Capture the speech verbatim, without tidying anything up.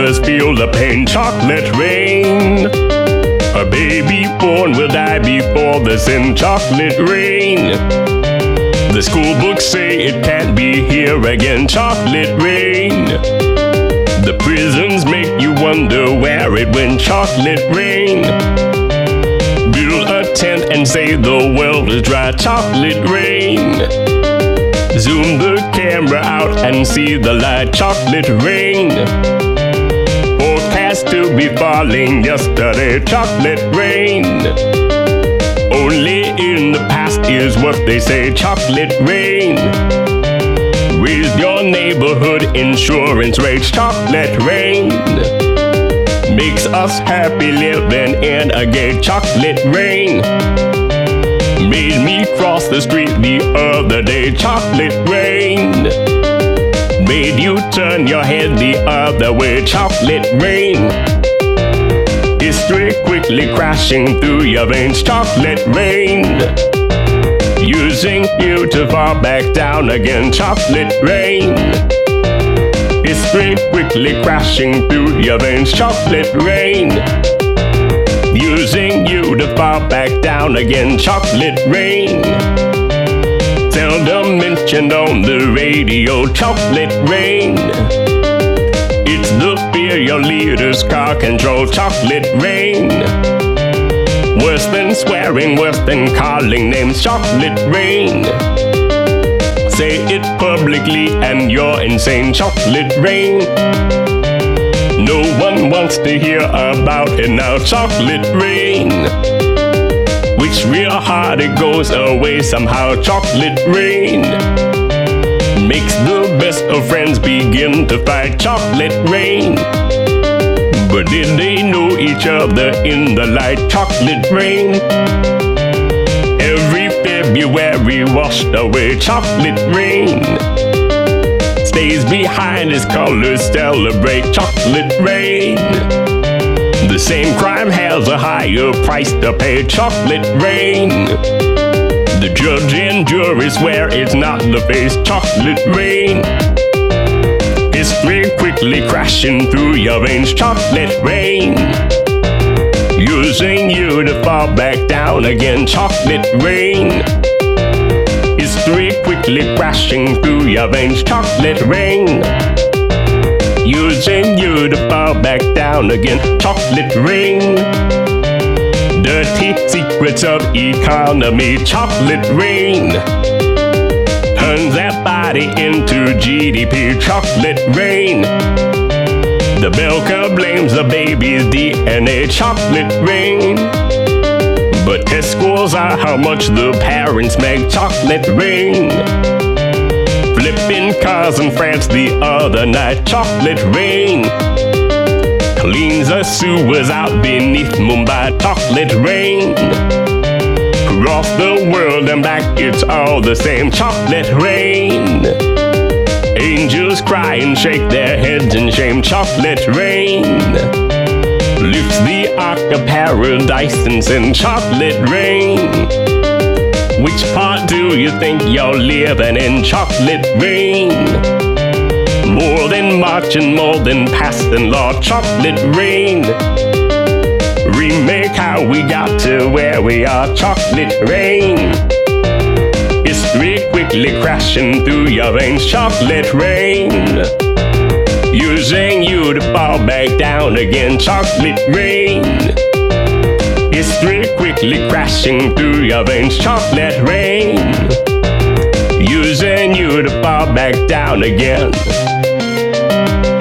mothers feel the pain. Chocolate rain. A baby born will die before the sin. Chocolate rain. The school books say it can't be here again. Chocolate rain. The prisons make you wonder where it went. Chocolate rain. Build a tent and say the world is dry. Chocolate rain. Zoom the camera out and see the light. Chocolate rain. Forecast to be falling yesterday. Chocolate rain. Only in the past is what they say. Chocolate rain. Raise your neighborhood insurance rates. Chocolate rain. Makes us happy living in a gate. Chocolate rain. Made me cross the street the other day. Chocolate rain. Made you turn your head the other way. Chocolate rain. History quickly crashing through your veins. Chocolate rain. Using you to fall back down again. Chocolate rain. History quickly crashing through your veins. Chocolate rain. Using you to fall back down again. Chocolate rain. Seldom mentioned on the radio. Chocolate rain. It's the fear your leaders car control. Chocolate rain. Worse than swearing, worse than calling names. Chocolate rain. Say it publicly and you're insane. Chocolate rain. No one wants to hear about it now. Chocolate rain. Which real hard it goes away somehow. Chocolate rain. Makes the best of friends begin to fight. Chocolate rain. But did they know each other in the light? Chocolate rain. Every February washed away. Chocolate rain. Stays behind as colors celebrate. Chocolate rain. The same crime has a higher price to pay. Chocolate rain. The judge and jury swear it's not the face. Chocolate rain. History quickly crashing through your veins. Chocolate rain. Using you to fall back down again. Chocolate rain. History quickly crashing through your veins. Chocolate rain. Using you to fall back down again. Chocolate rain. Dirty secrets of economy. Chocolate rain. Turns that body into G D P. Chocolate rain. The milker blames the baby's D N A. Chocolate rain. But test scores are how much the parents make. Chocolate rain. Flipping cars in France the other night. Chocolate rain. Cleans the sewers out beneath Mumbai. Chocolate rain. Across the world and back it's all the same. Chocolate rain. Angels cry and shake their heads in shame. Chocolate rain. Lifts the ark of paradise and sends. Chocolate rain. Which part do you think you're living in? Chocolate rain. More than March and more than passing law. Chocolate rain. Remake how we got to where we are. Chocolate rain. History quickly crashing through your veins. Chocolate rain. Using you to fall back down again. Chocolate rain. History quickly crashing through your veins. Chocolate rain. Using you to fall back down again.